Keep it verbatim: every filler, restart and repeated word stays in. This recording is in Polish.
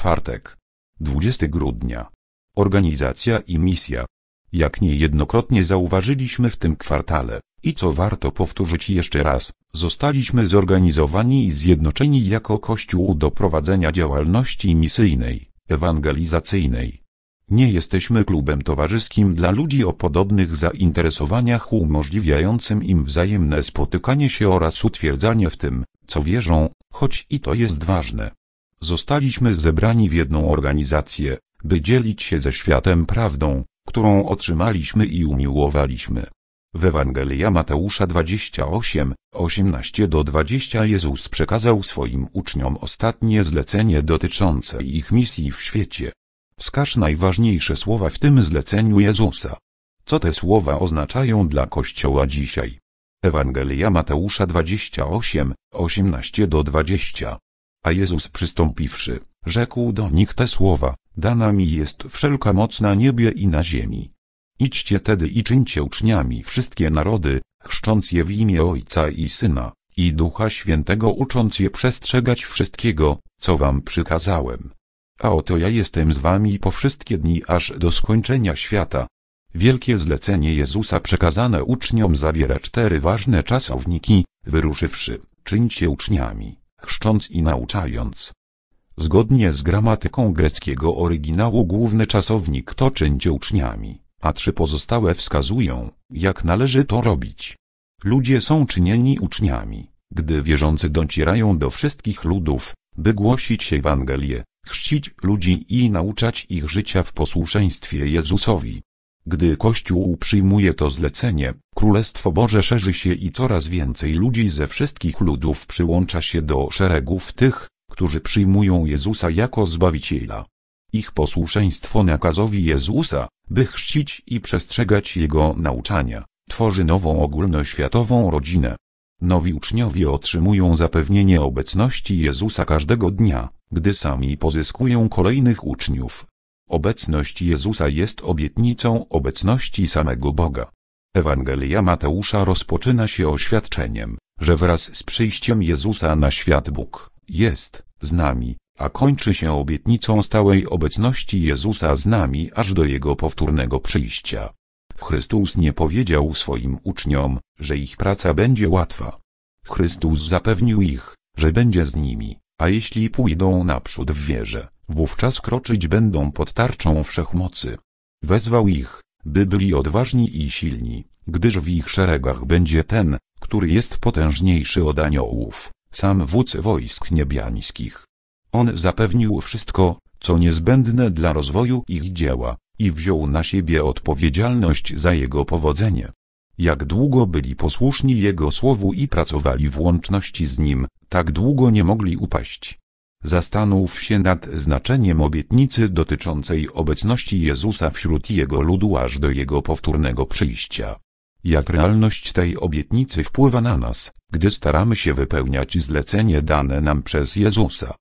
Czwartek. dwudziestego grudnia. Organizacja i misja. Jak niejednokrotnie zauważyliśmy w tym kwartale, i co warto powtórzyć jeszcze raz, zostaliśmy zorganizowani i zjednoczeni jako Kościół do prowadzenia działalności misyjnej, ewangelizacyjnej. Nie jesteśmy klubem towarzyskim dla ludzi o podobnych zainteresowaniach umożliwiającym im wzajemne spotykanie się oraz utwierdzanie w tym, co wierzą, choć i to jest ważne. Zostaliśmy zebrani w jedną organizację, by dzielić się ze światem prawdą, którą otrzymaliśmy i umiłowaliśmy. W Ewangelia Mateusza dwadzieścia osiem, osiemnaście do dwudziestu Jezus przekazał swoim uczniom ostatnie zlecenie dotyczące ich misji w świecie. Wskaż najważniejsze słowa w tym zleceniu Jezusa. Co te słowa oznaczają dla Kościoła dzisiaj? Ewangelia Mateusza dwadzieścia osiem, osiemnaście do dwudziestu. A Jezus przystąpiwszy, rzekł do nich te słowa: dana mi jest wszelka moc na niebie i na ziemi. Idźcie tedy i czyńcie uczniami wszystkie narody, chrzcząc je w imię Ojca i Syna, i Ducha Świętego, ucząc je przestrzegać wszystkiego, co wam przykazałem. A oto ja jestem z wami po wszystkie dni aż do skończenia świata. Wielkie zlecenie Jezusa przekazane uczniom zawiera cztery ważne czasowniki, wyruszywszy: czyńcie uczniami, chrzcząc i nauczając. Zgodnie z gramatyką greckiego oryginału główny czasownik to czyńcie uczniami, a trzy pozostałe wskazują, jak należy to robić. Ludzie są czynieni uczniami, gdy wierzący docierają do wszystkich ludów, by głosić Ewangelię, chrzcić ludzi i nauczać ich życia w posłuszeństwie Jezusowi. Gdy Kościół przyjmuje to zlecenie, Królestwo Boże szerzy się i coraz więcej ludzi ze wszystkich ludów przyłącza się do szeregów tych, którzy przyjmują Jezusa jako Zbawiciela. Ich posłuszeństwo nakazowi Jezusa, by chrzcić i przestrzegać Jego nauczania, tworzy nową ogólnoświatową rodzinę. Nowi uczniowie otrzymują zapewnienie obecności Jezusa każdego dnia, gdy sami pozyskują kolejnych uczniów. Obecność Jezusa jest obietnicą obecności samego Boga. Ewangelia Mateusza rozpoczyna się oświadczeniem, że wraz z przyjściem Jezusa na świat Bóg jest z nami, a kończy się obietnicą stałej obecności Jezusa z nami aż do Jego powtórnego przyjścia. Chrystus nie powiedział swoim uczniom, że ich praca będzie łatwa. Chrystus zapewnił ich, że będzie z nimi, a jeśli pójdą naprzód w wierze, wówczas kroczyć będą pod tarczą wszechmocy. Wezwał ich, by byli odważni i silni, gdyż w ich szeregach będzie ten, który jest potężniejszy od aniołów, sam wódz wojsk niebiańskich. On zapewnił wszystko, co niezbędne dla rozwoju ich dzieła, i wziął na siebie odpowiedzialność za jego powodzenie. Jak długo byli posłuszni Jego słowu i pracowali w łączności z Nim, tak długo nie mogli upaść. Zastanów się nad znaczeniem obietnicy dotyczącej obecności Jezusa wśród Jego ludu aż do Jego powtórnego przyjścia. Jak realność tej obietnicy wpływa na nas, gdy staramy się wypełniać zlecenie dane nam przez Jezusa.